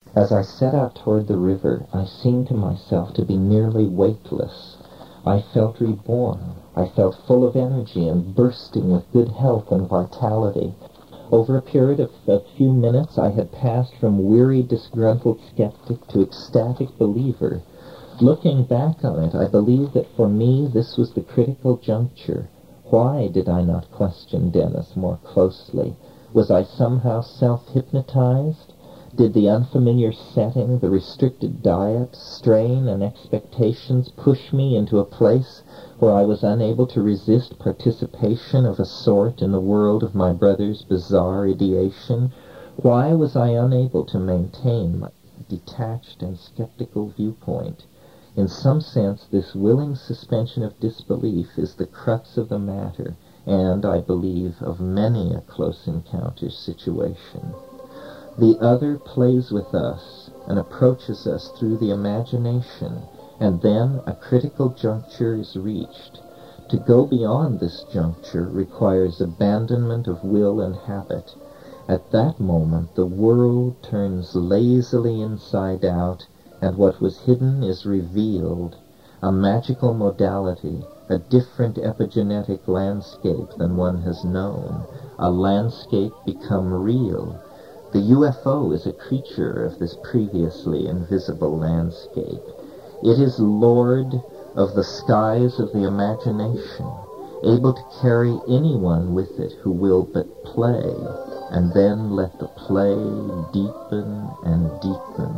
As I set out toward the river, I seemed to myself to be nearly weightless. I felt reborn. I felt full of energy and bursting with good health and vitality. Over a period of a few minutes, I had passed from weary, disgruntled skeptic to ecstatic believer. Looking back on it, I believe that for me this was the critical juncture. Why did I not question Dennis more closely? Was I somehow self-hypnotized? Did the unfamiliar setting, the restricted diet, strain, and expectations push me into a place where I was unable to resist participation of a sort in the world of my brother's bizarre ideation? Why was I unable to maintain my detached and skeptical viewpoint? In some sense, this willing suspension of disbelief is the crux of the matter, and, I believe, of many a close encounter situation. The other plays with us and approaches us through the imagination, and then a critical juncture is reached. To go beyond this juncture requires abandonment of will and habit. At that moment the world turns lazily inside out, and what was hidden is revealed, a magical modality, a different epigenetic landscape than one has known, a landscape become real. The UFO is a creature of this previously invisible landscape. It is lord of the skies of the imagination, able to carry anyone with it who will but play, and then let the play deepen and deepen.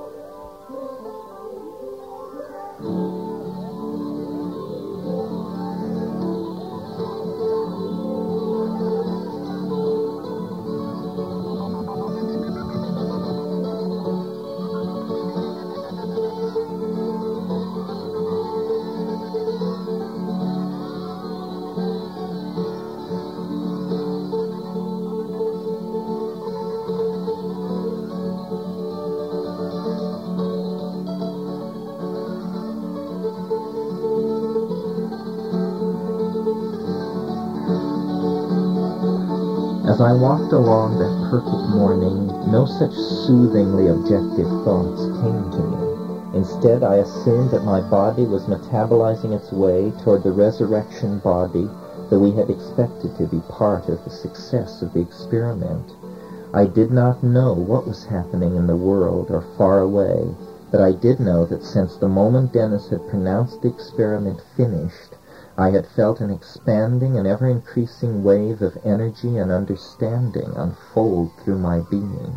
As I walked along that perfect morning, no such soothingly objective thoughts came to me. Instead, I assumed that my body was metabolizing its way toward the resurrection body that we had expected to be part of the success of the experiment. I did not know what was happening in the world or far away, but I did know that since the moment Dennis had pronounced the experiment finished, I had felt an expanding and ever-increasing wave of energy and understanding unfold through my being.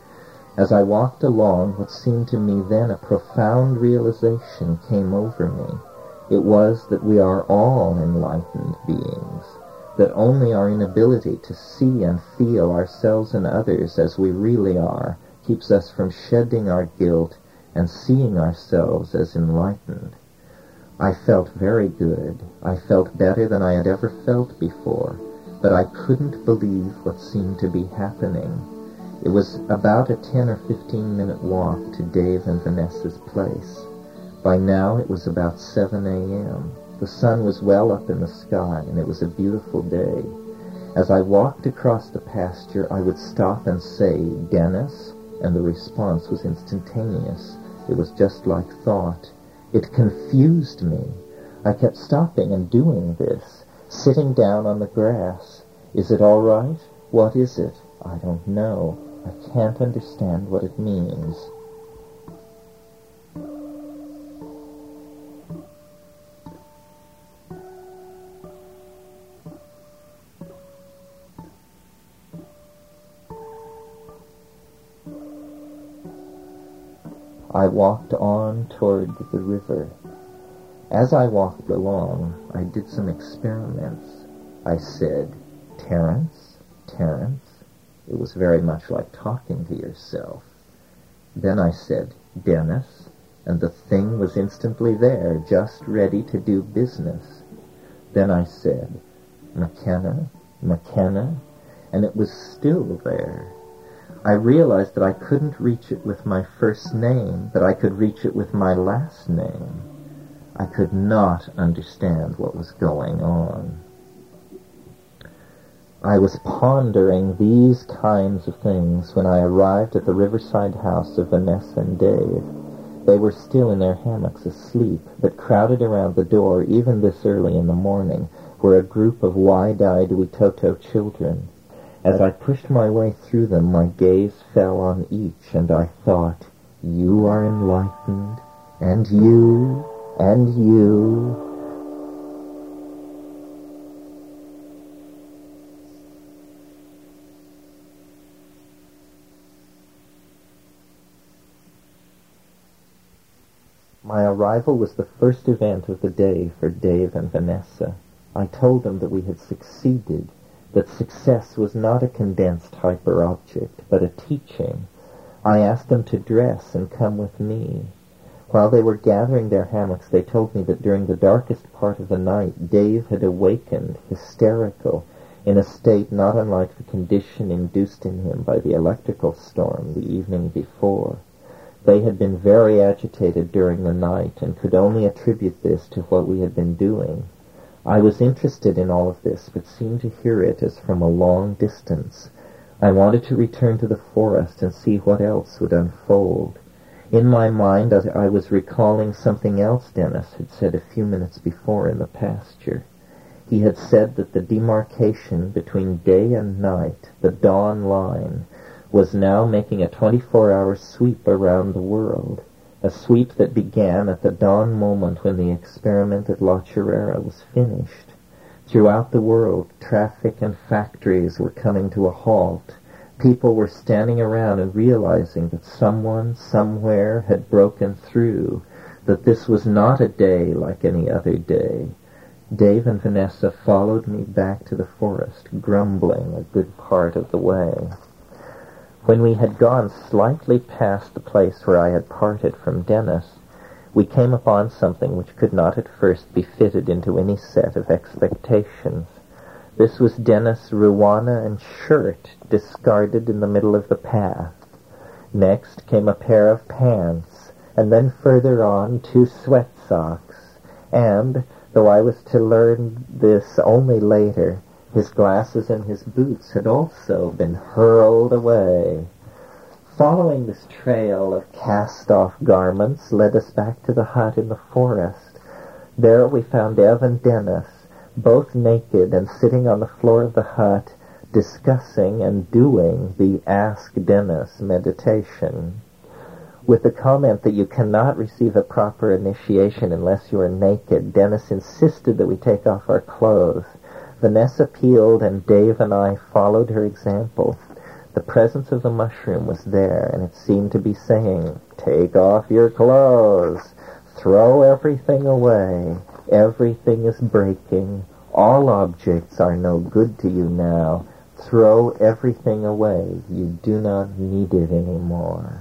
As I walked along, what seemed to me then a profound realization came over me. It was that we are all enlightened beings, that only our inability to see and feel ourselves and others as we really are keeps us from shedding our guilt and seeing ourselves as enlightened. I felt very good. I felt better than I had ever felt before, but I couldn't believe what seemed to be happening. It was about a 10 or 15-minute walk to Dave and Vanessa's place. By now it was about 7 a.m. The sun was well up in the sky, and it was a beautiful day. As I walked across the pasture, I would stop and say, "Dennis," and the response was instantaneous. It was just like thought. It confused me. I kept stopping and doing this, sitting down on the grass. "Is it all right? What is it?" "I don't know. I can't understand what it means." I walked on toward the river. As I walked along, I did some experiments. I said, "Terence, Terence." It was very much like talking to yourself. Then I said, "Dennis," and the thing was instantly there, just ready to do business. Then I said, "McKenna, McKenna," and it was still there. I realized that I couldn't reach it with my first name, but I could reach it with my last name. I could not understand what was going on. I was pondering these kinds of things when I arrived at the riverside house of Vanessa and Dave. They were still in their hammocks asleep, but crowded around the door, even this early in the morning, were a group of wide-eyed Witoto children. As I pushed my way through them, my gaze fell on each, and I thought, you are enlightened, and you, and you. My arrival was the first event of the day for Dave and Vanessa. I told them that we had succeeded, that success was not a condensed hyper-object, but a teaching. I asked them to dress and come with me. While they were gathering their hammocks, they told me that during the darkest part of the night, Dave had awakened, hysterical, in a state not unlike the condition induced in him by the electrical storm the evening before. They had been very agitated during the night and could only attribute this to what we had been doing. I was interested in all of this, but seemed to hear it as from a long distance. I wanted to return to the forest and see what else would unfold. In my mind, I was recalling something else Dennis had said a few minutes before in the pasture. He had said that the demarcation between day and night, the dawn line, was now making a 24-hour sweep around the world, a sweep that began at the dawn moment when the experiment at La Chorrera was finished. Throughout the world, traffic and factories were coming to a halt. People were standing around and realizing that someone, somewhere, had broken through, that this was not a day like any other day. Dave and Vanessa followed me back to the forest, grumbling a good part of the way. When we had gone slightly past the place where I had parted from Dennis, we came upon something which could not at first be fitted into any set of expectations. This was Dennis' ruana and shirt discarded in the middle of the path. Next came a pair of pants, and then further on 2 sweat socks, and, though I was to learn this only later, his glasses and his boots had also been hurled away. Following this trail of cast-off garments led us back to the hut in the forest. There we found Ev and Dennis, both naked and sitting on the floor of the hut, discussing and doing the Ask Dennis meditation. With the comment that you cannot receive a proper initiation unless you are naked, Dennis insisted that we take off our clothes. Vanessa peeled, and Dave and I followed her example. The presence of the mushroom was there, and it seemed to be saying, "Take off your clothes. Throw everything away. Everything is breaking. All objects are no good to you now. Throw everything away. You do not need it anymore."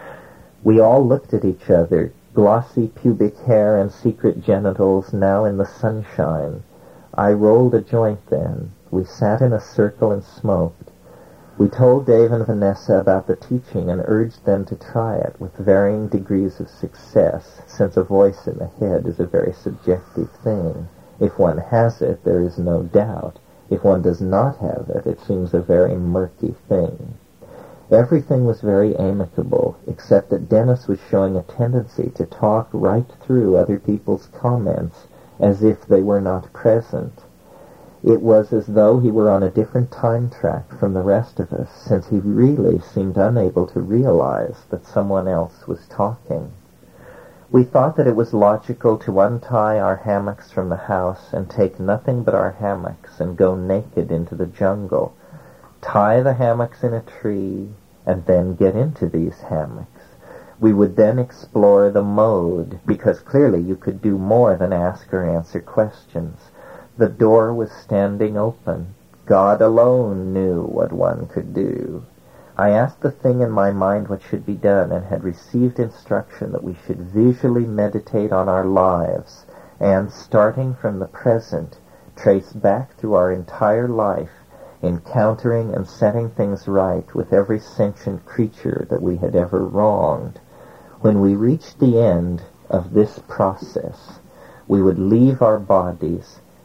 We all looked at each other, glossy pubic hair and secret genitals now in the sunshine. I rolled a joint then. We sat in a circle and smoked. We told Dave and Vanessa about the teaching and urged them to try it with varying degrees of success, since a voice in the head is a very subjective thing. If one has it, there is no doubt. If one does not have it, it seems a very murky thing. Everything was very amicable, except that Dennis was showing a tendency to talk right through other people's comments, as if they were not present. It was as though he were on a different time track from the rest of us, since he really seemed unable to realize that someone else was talking. We thought that it was logical to untie our hammocks from the house and take nothing but our hammocks and go naked into the jungle, tie the hammocks in a tree, and then get into these hammocks. We would then explore the mode, because clearly you could do more than ask or answer questions. The door was standing open. God alone knew what one could do. I asked the thing in my mind what should be done, and had received instruction that we should visually meditate on our lives, and, starting from the present, trace back through our entire life, encountering and setting things right with every sentient creature that we had ever wronged. When we reached the end of this process, we would leave our bodies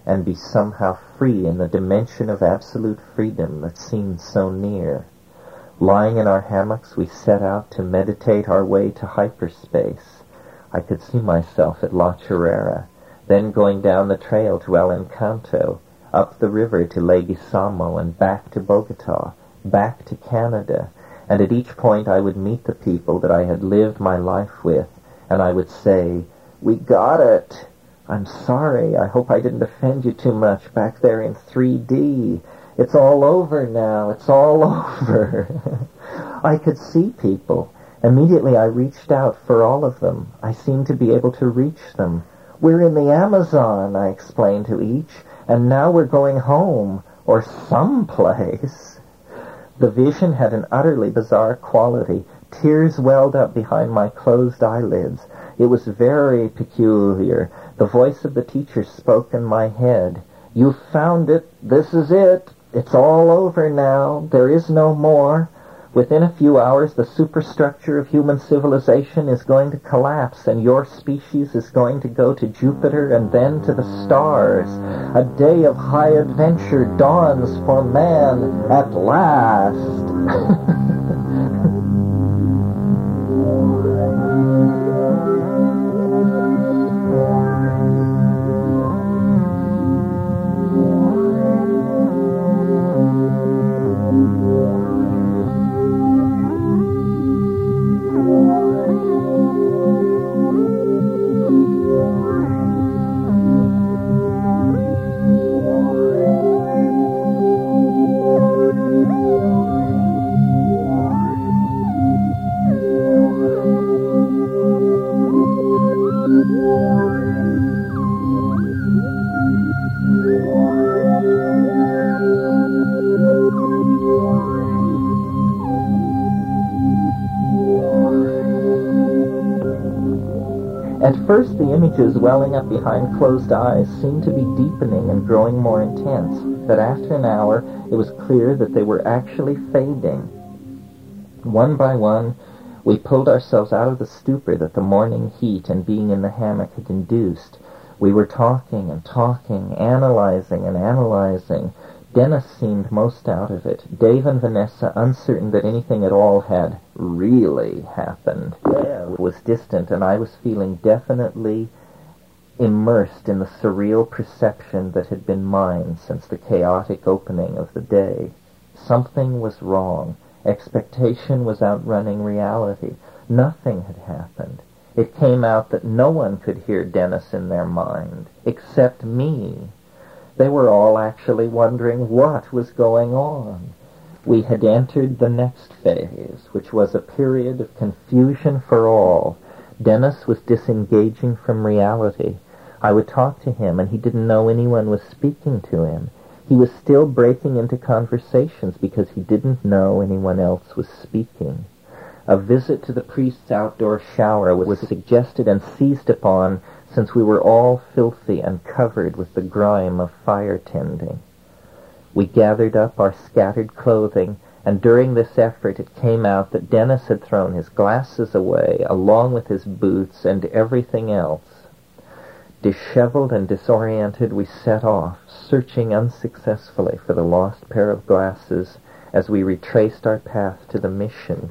and be somehow free in the dimension of absolute freedom that seemed so near. Lying in our hammocks, we set out to meditate our way to hyperspace. I could see myself at La Chorrera, then going down the trail to El Encanto, up the river to Leguizamo, and back to Bogota, back to Canada, and at each point I would meet the people that I had lived my life with, and I would say, "We got it. I'm sorry. I hope I didn't offend you too much back there in 3D. It's all over now. It's all over." I could see people. Immediately I reached out for all of them. I seemed to be able to reach them. "We're in the Amazon," I explained to each, "and now we're going home, or someplace." The vision had an utterly bizarre quality. Tears welled up behind my closed eyelids. It was very peculiar. The voice of the teacher spoke in my head. "You've found it. This is it. It's all over now. There is no more. Within a few hours, the superstructure of human civilization is going to collapse, and your species is going to go to Jupiter and then to the stars. A day of high adventure dawns for man at last." At first, the images welling up behind closed eyes seemed to be deepening and growing more intense, but after an hour it was clear that they were actually fading. One by one, we pulled ourselves out of the stupor that the morning heat and being in the hammock had induced. We were talking and talking, analyzing and analyzing. Dennis seemed most out of it. Dave and Vanessa, uncertain that anything at all had really happened, was distant, and I was feeling definitely immersed in the surreal perception that had been mine since the chaotic opening of the day. Something was wrong. Expectation was outrunning reality. Nothing had happened. It came out that no one could hear Dennis in their mind, except me. They were all actually wondering what was going on. We had entered the next phase, which was a period of confusion for all. Dennis was disengaging from reality. I would talk to him, and he didn't know anyone was speaking to him. He was still breaking into conversations because he didn't know anyone else was speaking. A visit to the priest's outdoor shower was suggested and seized upon, since we were all filthy and covered with the grime of fire tending. We gathered up our scattered clothing, and during this effort it came out that Dennis had thrown his glasses away, along with his boots and everything else. Disheveled and disoriented, we set off, searching unsuccessfully for the lost pair of glasses as we retraced our path to the mission.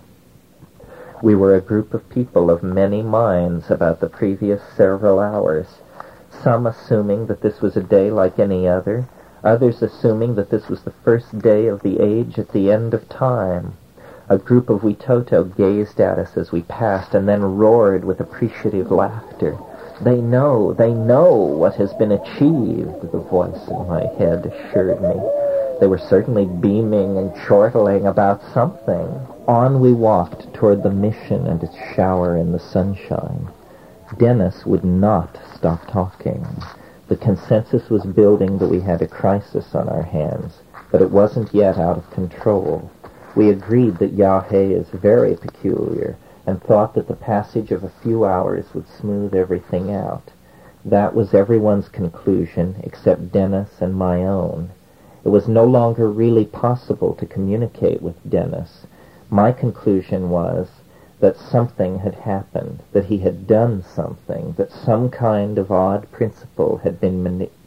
We were a group of people of many minds about the previous several hours, some assuming that this was a day like any other, others assuming that this was the first day of the age at the end of time. A group of Witoto gazed at us as we passed and then roared with appreciative laughter. They know what has been achieved," the voice in my head assured me. They were certainly beaming and chortling about something. On we walked toward the mission and its shower in the sunshine. Dennis would not stop talking. The consensus was building that we had a crisis on our hands, but it wasn't yet out of control. We agreed that Yahé is very peculiar, and thought that the passage of a few hours would smooth everything out. That was everyone's conclusion, except Dennis and my own. It was no longer really possible to communicate with Dennis. My conclusion was that something had happened, that he had done something, that some kind of odd principle had been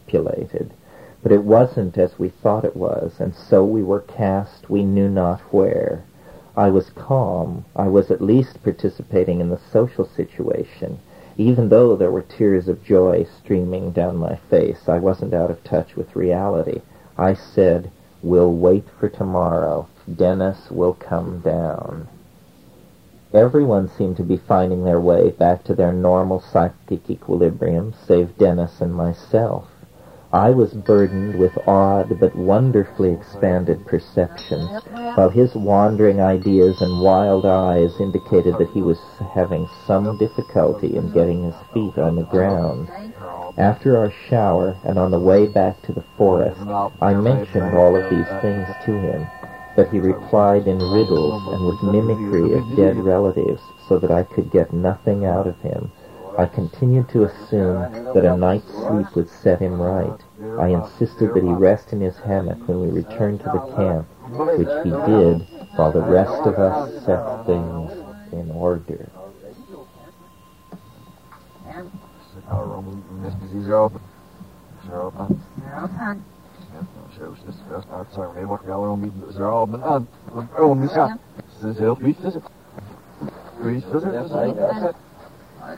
manipulated. But it wasn't as we thought it was, and so we were cast we knew not where. I was calm. I was at least participating in the social situation. Even though there were tears of joy streaming down my face, I wasn't out of touch with reality. I said, "We'll wait for tomorrow. Dennis will come down." Everyone seemed to be finding their way back to their normal psychic equilibrium, save Dennis and myself. I was burdened with odd but wonderfully expanded perceptions, while his wandering ideas and wild eyes indicated that he was having some difficulty in getting his feet on the ground. After our shower, and on the way back to the forest, I mentioned all of these things to him, but he replied in riddles and with mimicry of dead relatives, so that I could get nothing out of him. I continued to assume that a night's sleep would set him right. I insisted that he rest in his hammock when we returned to the camp, which he did, while the rest of us set things in order. I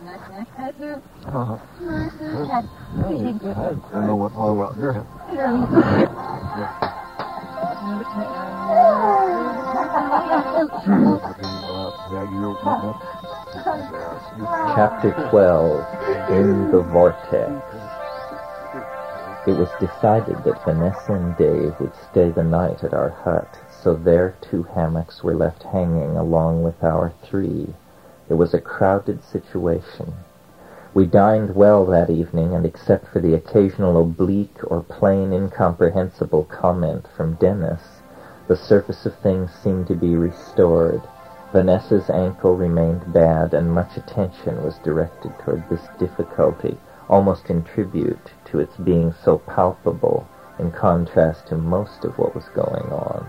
don't know what all about here. Chapter 12, In the Vortex. It was decided that Vanessa and Dave would stay the night at our hut, so their 2 hammocks were left hanging along with our 3. It was a crowded situation. We dined well that evening, and except for the occasional oblique or plain incomprehensible comment from Dennis, the surface of things seemed to be restored. Vanessa's ankle remained bad, and much attention was directed toward this difficulty, almost in tribute to its being so palpable in contrast to most of what was going on.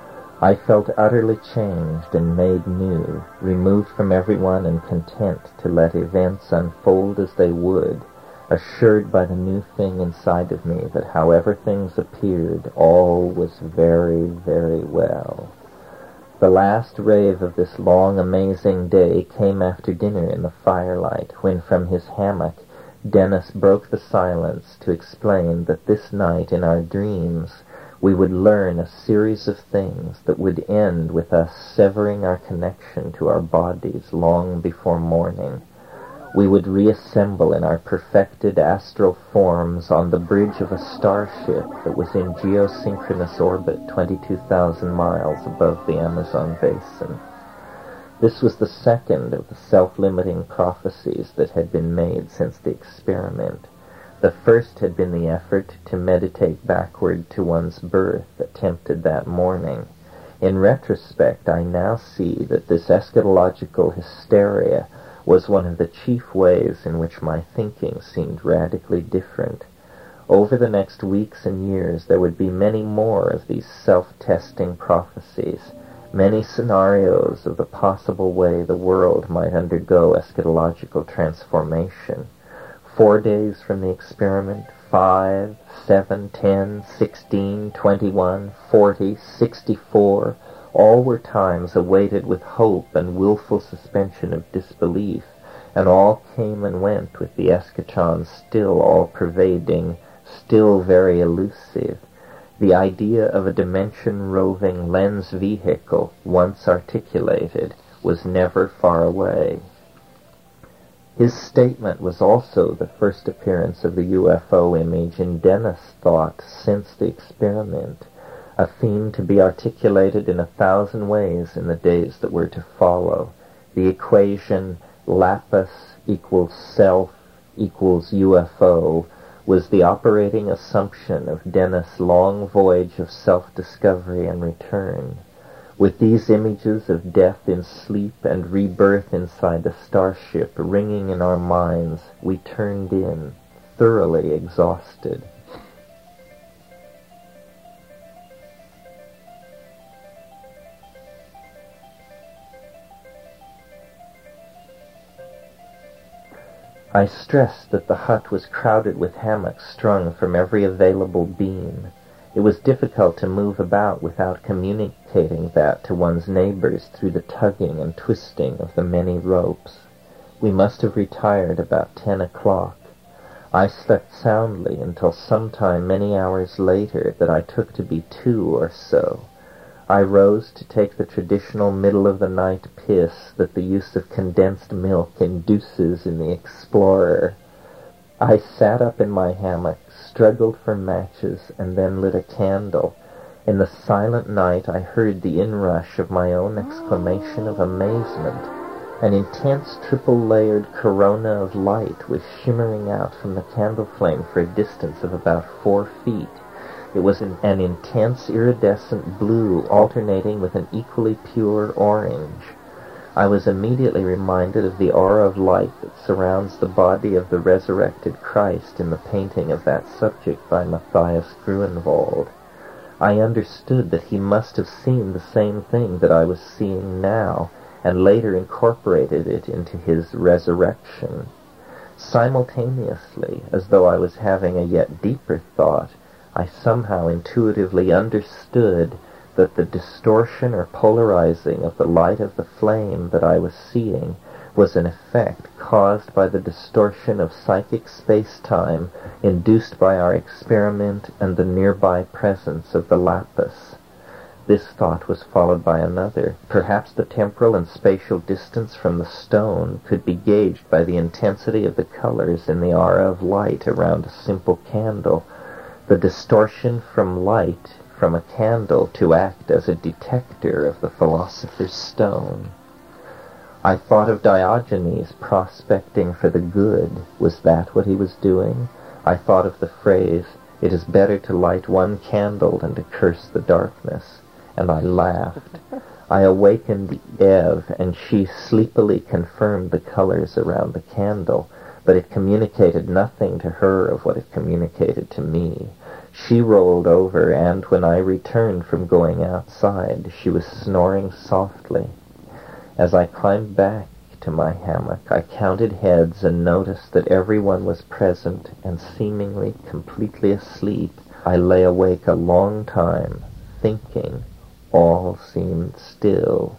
I felt utterly changed and made new, removed from everyone and content to let events unfold as they would, assured by the new thing inside of me that however things appeared, all was very, very well. The last rave of this long, amazing day came after dinner in the firelight, when from his hammock Dennis broke the silence to explain that this night in our dreams we would learn a series of things that would end with us severing our connection to our bodies long before morning. We would reassemble in our perfected astral forms on the bridge of a starship that was in geosynchronous orbit 22,000 miles above the Amazon basin. This was the second of the self-limiting prophecies that had been made since the experiment. The first had been the effort to meditate backward to one's birth, attempted that morning. In retrospect, I now see that this eschatological hysteria was one of the chief ways in which my thinking seemed radically different. Over the next weeks and years, there would be many more of these self-testing prophecies, many scenarios of the possible way the world might undergo eschatological transformation. 4 days from the experiment, 5, 7, 10, 16, 21, 40, 64, all were times awaited with hope and willful suspension of disbelief, and all came and went with the eschaton still all-pervading, still very elusive. The idea of a dimension-roving lens vehicle, once articulated, was never far away. His statement was also the first appearance of the UFO image in Dennis' thought since the experiment, a theme to be articulated in 1,000 ways in the days that were to follow. The equation Lapis equals self equals UFO was the operating assumption of Dennis' long voyage of self-discovery and return. With these images of death in sleep and rebirth inside the starship ringing in our minds, we turned in, thoroughly exhausted. I stressed that the hut was crowded with hammocks strung from every available beam. It was difficult to move about without communicating that to one's neighbors through the tugging and twisting of the many ropes. We must have retired about 10 o'clock. I slept soundly until sometime many hours later that I took to be 2 or so. I rose to take the traditional middle-of-the-night piss that the use of condensed milk induces in the explorer. I sat up in my hammock, struggled for matches, and then lit a candle. In the silent night I heard the inrush of my own exclamation of amazement. An intense triple-layered corona of light was shimmering out from the candle flame for a distance of about 4 feet. It was an intense iridescent blue alternating with an equally pure orange. I was immediately reminded of the aura of light that surrounds the body of the resurrected Christ in the painting of that subject by Matthias Grunewald. I understood that he must have seen the same thing that I was seeing now, and later incorporated it into his resurrection. Simultaneously, as though I was having a yet deeper thought, I somehow intuitively understood that the distortion or polarizing of the light of the flame that I was seeing was an effect caused by the distortion of psychic space-time induced by our experiment and the nearby presence of the lapis. This thought was followed by another. Perhaps the temporal and spatial distance from the stone could be gauged by the intensity of the colors in the aura of light around a simple candle. The distortion from light from a candle to act as a detector of the philosopher's stone. I thought of Diogenes prospecting for the good. Was that what he was doing? I thought of the phrase, "It is better to light one candle than to curse the darkness," and I laughed. I awakened Eve, and she sleepily confirmed the colors around the candle, but it communicated nothing to her of what it communicated to me. She rolled over, and when I returned from going outside, she was snoring softly. As I climbed back to my hammock, I counted heads and noticed that everyone was present and seemingly completely asleep. I lay awake a long time, thinking. All seemed still.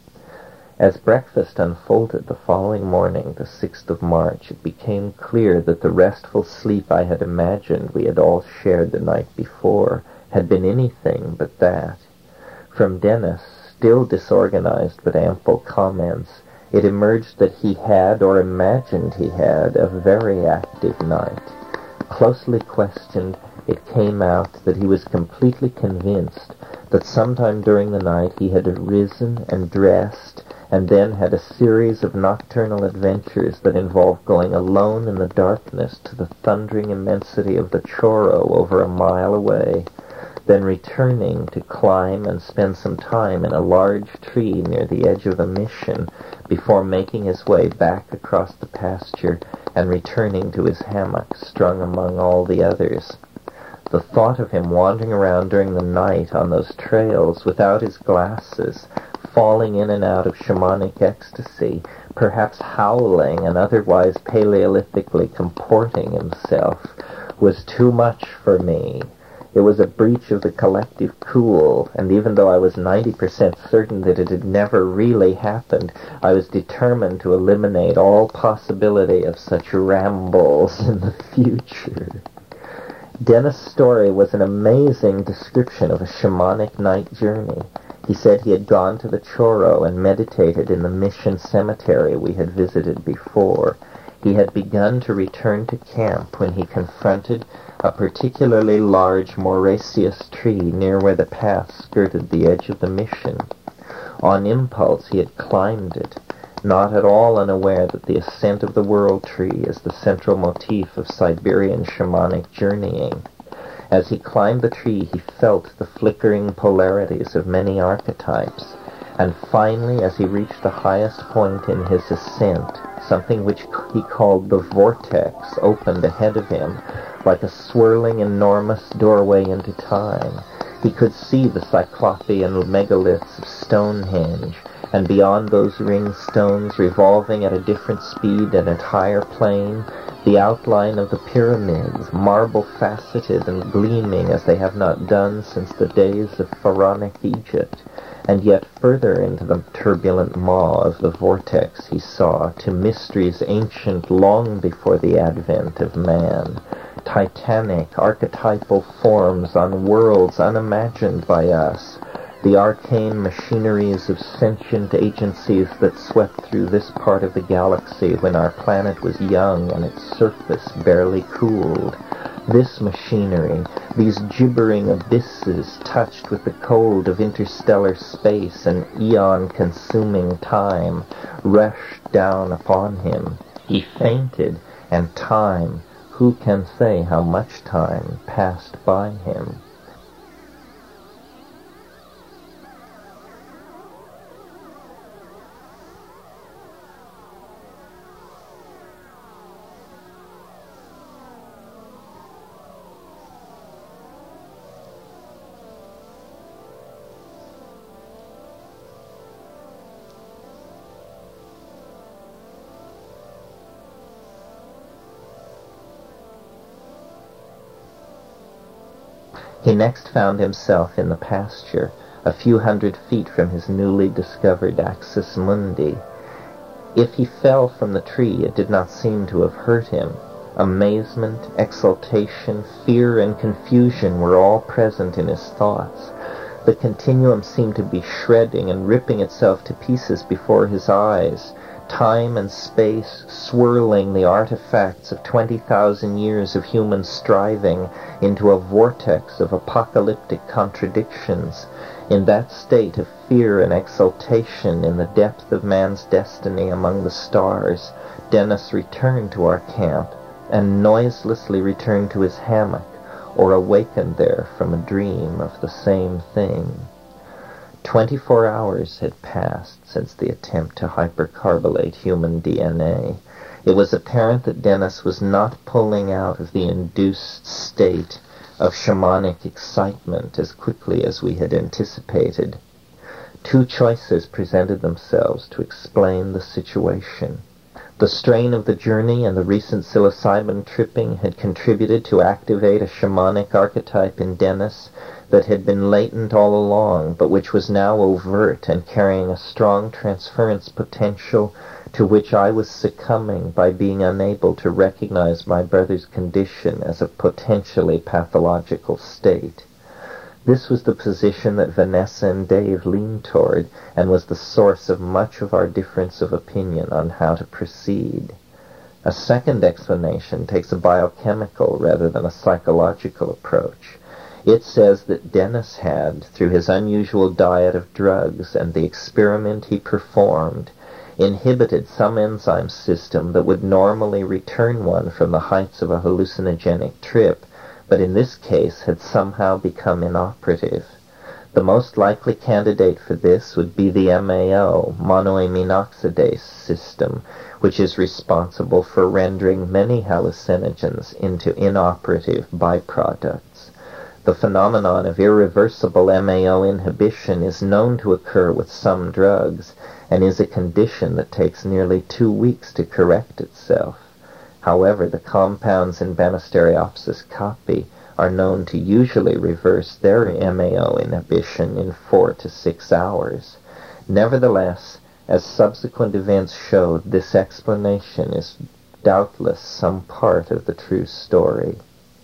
As breakfast unfolded the following morning, the 6th of March, it became clear that the restful sleep I had imagined we had all shared the night before had been anything but that. From Dennis, still disorganized but ample comments, it emerged that he had, or imagined he had, a very active night. Closely questioned, it came out that he was completely convinced that sometime during the night he had risen and dressed and then had a series of nocturnal adventures that involved going alone in the darkness to the thundering immensity of the Chorro over a mile away, then returning to climb and spend some time in a large tree near the edge of the mission before making his way back across the pasture and returning to his hammock strung among all the others. The thought of him wandering around during the night on those trails without his glasses, falling in and out of shamanic ecstasy, perhaps howling and otherwise paleolithically comporting himself, was too much for me. It was a breach of the collective cool, and even though I was 90% certain that it had never really happened, I was determined to eliminate all possibility of such rambles in the future. Dennis' story was an amazing description of a shamanic night journey. He said he had gone to the Chorro and meditated in the mission cemetery we had visited before. He had begun to return to camp when he confronted a particularly large moraceous tree near where the path skirted the edge of the mission. On impulse he had climbed it, not at all unaware that the ascent of the world tree is the central motif of Siberian shamanic journeying. As he climbed the tree, he felt the flickering polarities of many archetypes, and finally, as he reached the highest point in his ascent, something which he called the vortex opened ahead of him, like a swirling enormous doorway into time. He could see the cyclopean megaliths of Stonehenge, and beyond those ring stones, revolving at a different speed and at higher plane, the outline of the pyramids, marble-faceted and gleaming as they have not done since the days of pharaonic Egypt, and yet further into the turbulent maw of the vortex he saw, to mysteries ancient long before the advent of man, titanic, archetypal forms on worlds unimagined by us, the arcane machineries of sentient agencies that swept through this part of the galaxy when our planet was young and its surface barely cooled. This machinery, these gibbering abysses touched with the cold of interstellar space and eon-consuming time, rushed down upon him. He fainted, and time, who can say how much time, passed by him. He next found himself in the pasture, a few hundred feet from his newly discovered axis mundi. If he fell from the tree, it did not seem to have hurt him. Amazement, exultation, fear, and confusion were all present in his thoughts. The continuum seemed to be shredding and ripping itself to pieces before his eyes. Time and space swirling the artifacts of 20,000 years of human striving into a vortex of apocalyptic contradictions. In that state of fear and exultation in the depth of man's destiny among the stars, Dennis returned to our camp and noiselessly returned to his hammock, or awakened there from a dream of the same thing. 24 hours had passed since the attempt to hypercarbylate human DNA. It was apparent that Dennis was not pulling out of the induced state of shamanic excitement as quickly as we had anticipated. Two choices presented themselves to explain the situation. The strain of the journey and the recent psilocybin tripping had contributed to activate a shamanic archetype in Dennis that had been latent all along, but which was now overt and carrying a strong transference potential to which I was succumbing by being unable to recognize my brother's condition as a potentially pathological state. This was the position that Vanessa and Dave leaned toward, and was the source of much of our difference of opinion on how to proceed. A second explanation takes a biochemical rather than a psychological approach. It says that Dennis had, through his unusual diet of drugs and the experiment he performed, inhibited some enzyme system that would normally return one from the heights of a hallucinogenic trip, but in this case had somehow become inoperative. The most likely candidate for this would be the MAO, monoamine oxidase system, which is responsible for rendering many hallucinogens into inoperative byproducts. The phenomenon of irreversible MAO inhibition is known to occur with some drugs, and is a condition that takes nearly 2 weeks to correct itself. However, the compounds in Banisteriopsis caapi are known to usually reverse their MAO inhibition in 4 to 6 hours. Nevertheless, as subsequent events showed, this explanation is doubtless some part of the true story.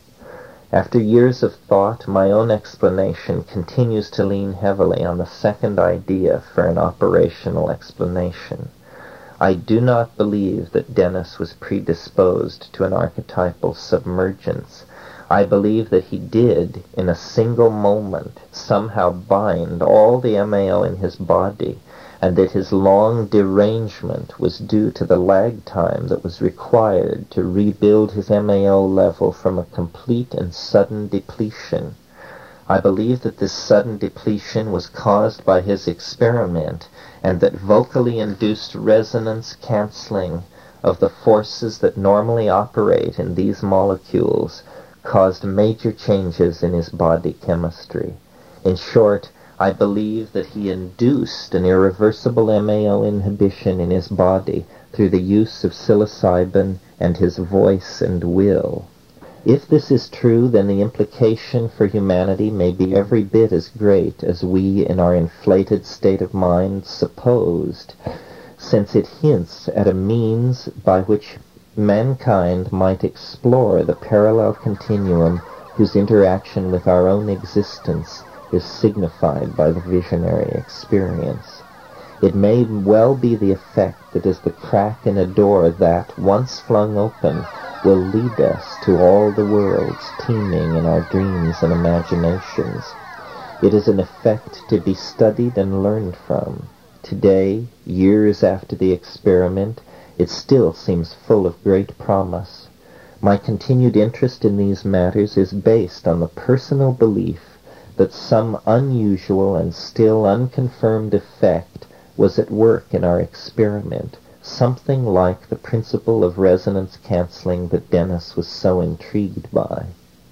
After years of thought, my own explanation continues to lean heavily on the second idea for an operational explanation. I do not believe that Dennis was predisposed to an archetypal submergence. I believe that he did, in a single moment, somehow bind all the MAO in his body, and that his long derangement was due to the lag time that was required to rebuild his MAO level from a complete and sudden depletion. I believe that this sudden depletion was caused by his experiment, and that vocally induced resonance cancelling of the forces that normally operate in these molecules caused major changes in his body chemistry. In short, I believe that he induced an irreversible MAO inhibition in his body through the use of psilocybin and his voice and will. If this is true, then the implication for humanity may be every bit as great as we, in our inflated state of mind, supposed, since it hints at a means by which mankind might explore the parallel continuum whose interaction with our own existence is signified by the visionary experience. It may well be the effect that is the crack in a door that, once flung open, will lead us to all the worlds teeming in our dreams and imaginations. It is an effect to be studied and learned from. Today, years after the experiment, it still seems full of great promise. My continued interest in these matters is based on the personal belief that some unusual and still unconfirmed effect was at work in our experiment, something like the principle of resonance canceling that Dennis was so intrigued by.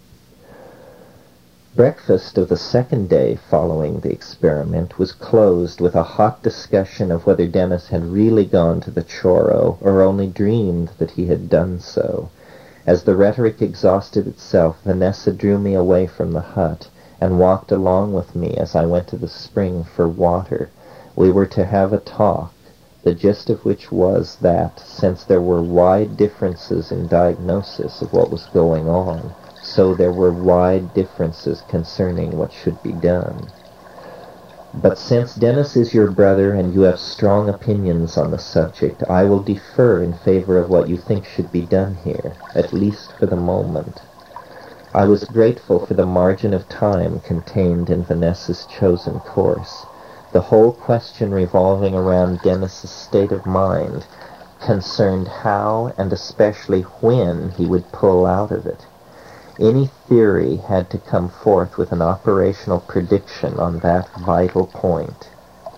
Breakfast of the second day following the experiment was closed with a hot discussion of whether Dennis had really gone to the Choro or only dreamed that he had done so. As the rhetoric exhausted itself, Vanessa drew me away from the hut and walked along with me as I went to the spring for water. We were to have a talk, the gist of which was that, since there were wide differences in diagnosis of what was going on, so there were wide differences concerning what should be done. But since Dennis is your brother and you have strong opinions on the subject, I will defer in favor of what you think should be done here, at least for the moment. I was grateful for the margin of time contained in Vanessa's chosen course. The whole question revolving around Dennis's state of mind concerned how and especially when he would pull out of it. Any theory had to come forth with an operational prediction on that vital point.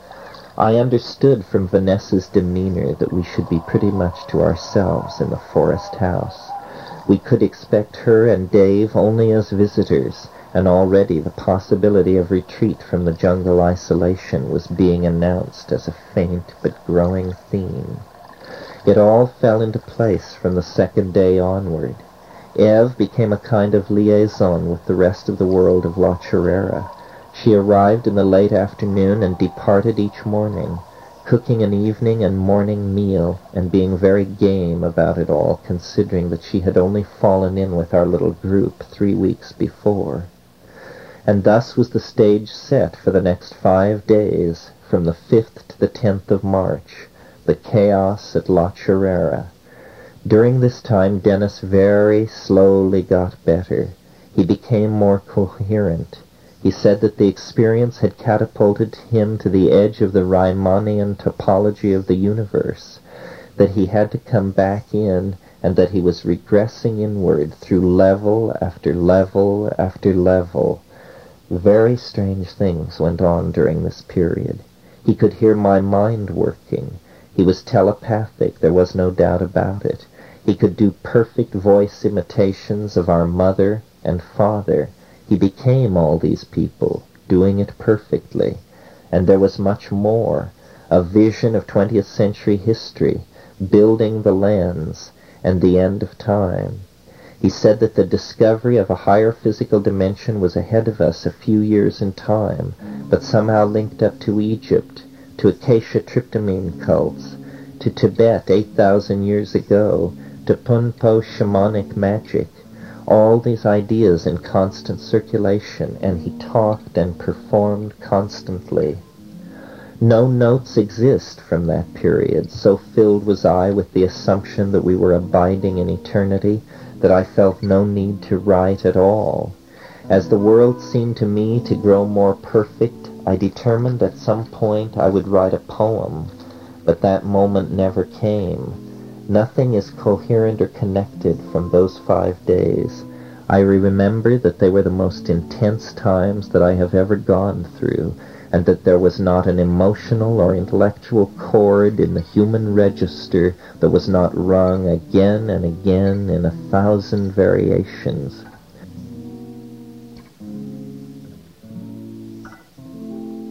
I understood from Vanessa's demeanor that we should be pretty much to ourselves in the forest house. We could expect her and Dave only as visitors, and already the possibility of retreat from the jungle isolation was being announced as a faint but growing theme. It all fell into place from the second day onward. Eve became a kind of liaison with the rest of the world of La Chorrera. She arrived in the late afternoon and departed each morning, cooking an evening and morning meal, and being very game about it all, considering that she had only fallen in with our little group 3 weeks before. And thus was the stage set for the next 5 days, from the 5th to the 10th of March, the chaos at La Chorrera. During this time, Dennis very slowly got better. He became more coherent. He said that the experience had catapulted him to the edge of the Riemannian topology of the universe, that he had to come back in, and that he was regressing inward through level after level after level. Very strange things went on during this period. He could hear my mind working. He was telepathic, there was no doubt about it. He could do perfect voice imitations of our mother and father. He became all these people, doing it perfectly. And there was much more, a vision of 20th century history, building the lens, and the end of time. He said that the discovery of a higher physical dimension was ahead of us a few years in time, but somehow linked up to Egypt, to acacia tryptamine cults, to Tibet 8,000 years ago, to Punpo shamanic magic, all these ideas in constant circulation, and he talked and performed constantly. No notes exist from that period. So filled was I with the assumption that we were abiding in eternity that I felt no need to write at all. As the world seemed to me to grow more perfect, I determined at some point I would write a poem, but that moment never came. Nothing is coherent or connected from those 5 days. I remember that they were the most intense times that I have ever gone through, and that there was not an emotional or intellectual chord in the human register that was not rung again and again in 1,000 variations.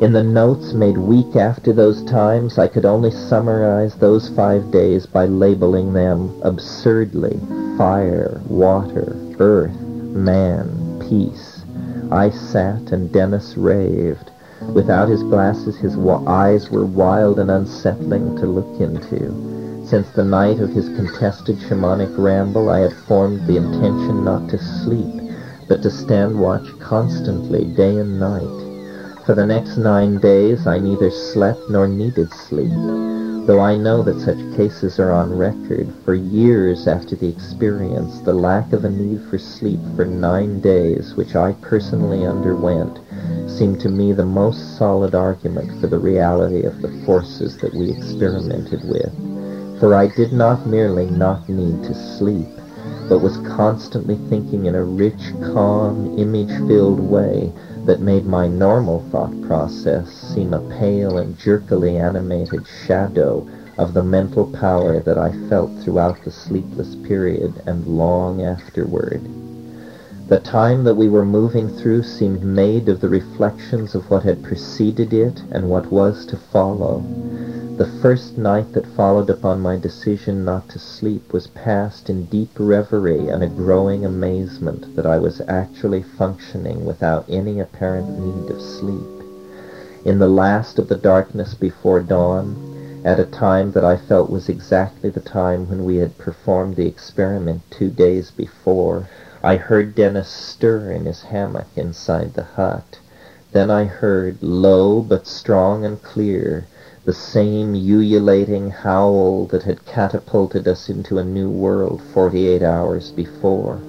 In the notes made week after those times, I could only summarize those 5 days by labeling them absurdly: fire, water, earth, man, peace. I sat and Dennis raved. Without his glasses, his eyes were wild and unsettling to look into. Since the night of his contested shamanic ramble, I had formed the intention not to sleep, but to stand watch constantly, day and night. For the next 9 days, I neither slept nor needed sleep, though I know that such cases are on record. For years after the experience, the lack of a need for sleep for 9 days, which I personally underwent, seemed to me the most solid argument for the reality of the forces that we experimented with. For I did not merely not need to sleep, but was constantly thinking in a rich, calm, image-filled way that made my normal thought process seem a pale and jerkily animated shadow of the mental power that I felt throughout the sleepless period and long afterward. The time that we were moving through seemed made of the reflections of what had preceded it and what was to follow. The first night that followed upon my decision not to sleep was passed in deep reverie and a growing amazement that I was actually functioning without any apparent need of sleep. In the last of the darkness before dawn, at a time that I felt was exactly the time when we had performed the experiment 2 days before, I heard Dennis stir in his hammock inside the hut. Then I heard, low but strong and clear, the same ululating howl that had catapulted us into a new world 48 hours before.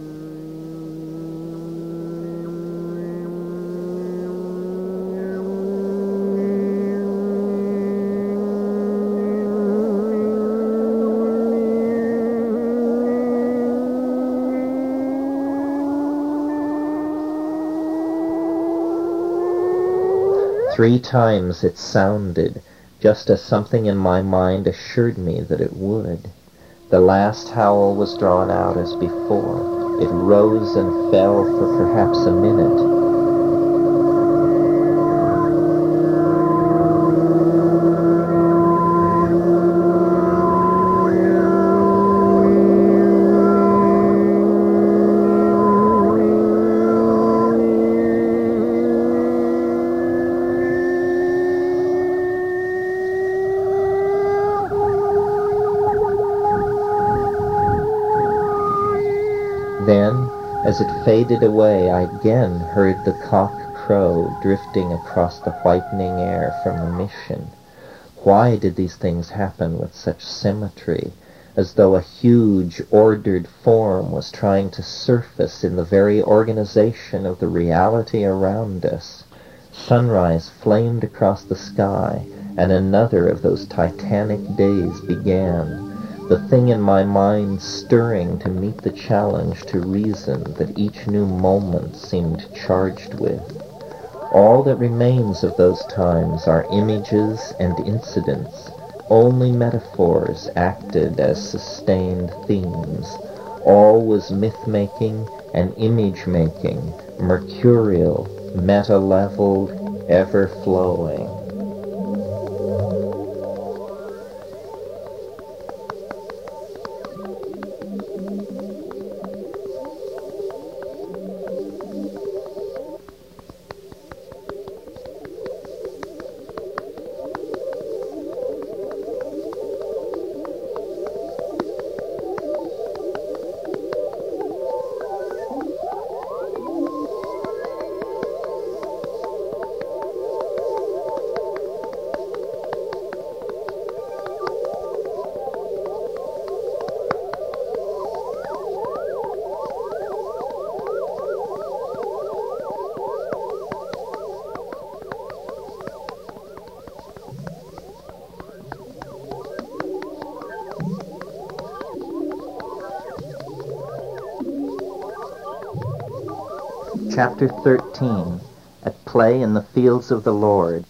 Three times it sounded, just as something in my mind assured me that it would. The last howl was drawn out as before. It rose and fell for perhaps a minute. Then, as it faded away, I again heard the cock crow drifting across the whitening air from the mission. Why did these things happen with such symmetry, as though a huge, ordered form was trying to surface in the very organization of the reality around us? Sunrise flamed across the sky, and another of those titanic days began. The thing in my mind stirring to meet the challenge to reason that each new moment seemed charged with. All that remains of those times are images and incidents, only metaphors acted as sustained themes. All was myth-making and image-making, mercurial, meta-leveled, ever-flowing. Chapter 13, At Play in the Fields of the Lord.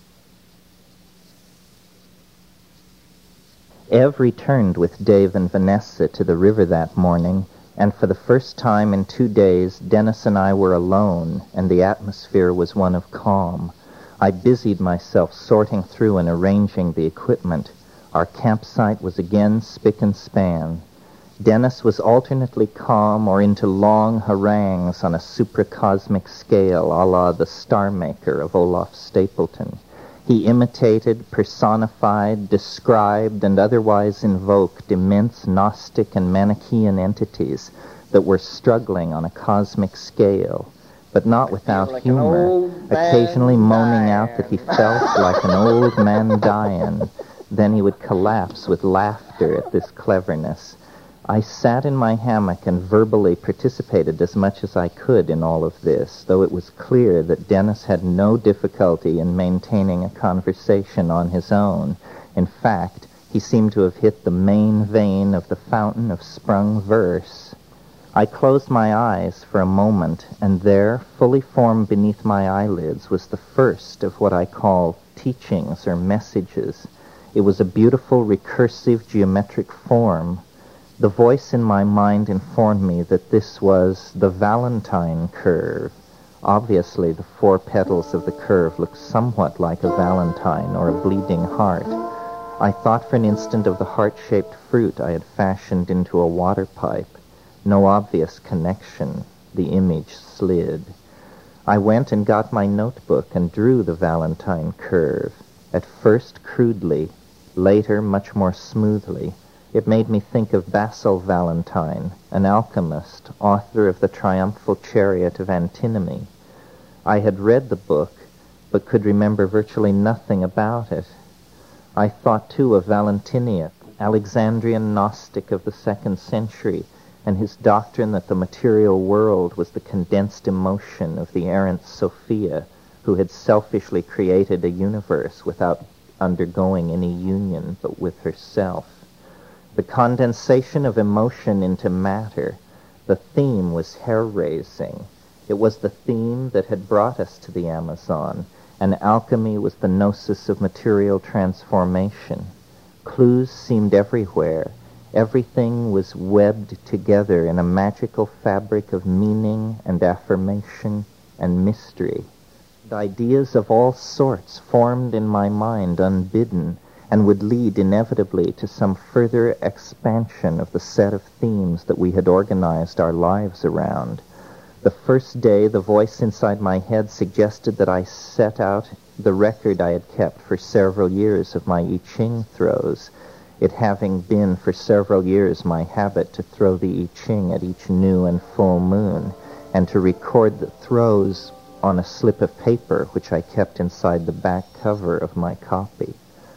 Ev returned with Dave and Vanessa to the river that morning, and for the first time in 2 days, Dennis and I were alone, and the atmosphere was one of calm. I busied myself sorting through and arranging the equipment. Our campsite was again spick and span. Dennis was alternately calm or into long harangues on a supracosmic scale, a la the Star Maker of Olaf Stapleton. He imitated, personified, described, and otherwise invoked immense Gnostic and Manichaean entities that were struggling on a cosmic scale, but not without humor, occasionally moaning out that he felt like an old man dying. Then he would collapse with laughter at this cleverness. I sat in my hammock and verbally participated as much as I could in all of this, though it was clear that Dennis had no difficulty in maintaining a conversation on his own. In fact, he seemed to have hit the main vein of the fountain of sprung verse. I closed my eyes for a moment, and there, fully formed beneath my eyelids, was the first of what I call teachings or messages. It was a beautiful, recursive, geometric form. The voice in my mind informed me that this was the Valentine curve. Obviously, the 4 petals of the curve looked somewhat like a valentine or a bleeding heart. I thought for an instant of the heart-shaped fruit I had fashioned into a water pipe. No obvious connection. The image slid. I went and got my notebook and drew the Valentine curve, at first crudely, later much more smoothly. It made me think of Basil Valentine, an alchemist, author of The Triumphal Chariot of Antinomy. I had read the book, but could remember virtually nothing about it. I thought, too, of Valentinian, Alexandrian Gnostic of the 2nd century, and his doctrine that the material world was the condensed emotion of the errant Sophia, who had selfishly created a universe without undergoing any union but with herself. The condensation of emotion into matter, the theme was hair-raising. It was the theme that had brought us to the Amazon, and alchemy was the gnosis of material transformation. Clues seemed everywhere. Everything was webbed together in a magical fabric of meaning and affirmation and mystery. Ideas of all sorts formed in my mind unbidden, and would lead inevitably to some further expansion of the set of themes that we had organized our lives around. The first day, the voice inside my head suggested that I set out the record I had kept for several years of my I Ching throws, it having been for several years my habit to throw the I Ching at each new and full moon, and to record the throws on a slip of paper which I kept inside the back cover of my copy.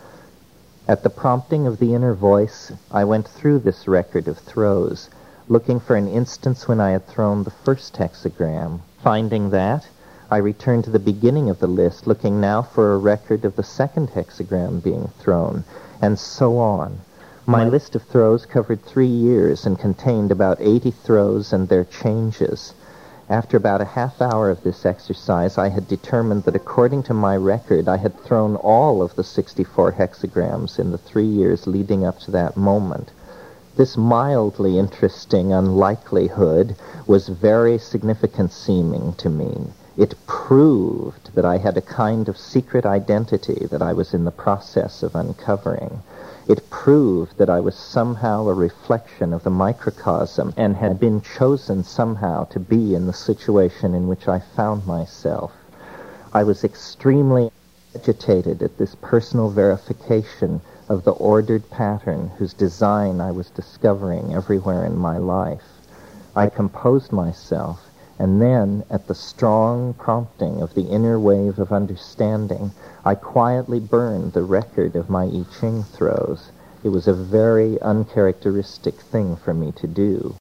At the prompting of the inner voice, I went through this record of throws, looking for an instance when I had thrown the first hexagram. Finding that, I returned to the beginning of the list, looking now for a record of the second hexagram being thrown, and so on. My list of throws covered 3 years and contained about 80 throws and their changes. After about a half hour of this exercise, I had determined that according to my record, I had thrown all of the 64 hexagrams in the 3 years leading up to that moment. This mildly interesting unlikelihood was very significant seeming to me. It proved that I had a kind of secret identity that I was in the process of uncovering. It proved that I was somehow a reflection of the microcosm and had been chosen somehow to be in the situation in which I found myself. I was extremely agitated at this personal verification of the ordered pattern whose design I was discovering everywhere in my life. I composed myself, and then, at the strong prompting of the inner wave of understanding, I quietly burned the record of my I Ching throws. It was a very uncharacteristic thing for me to do.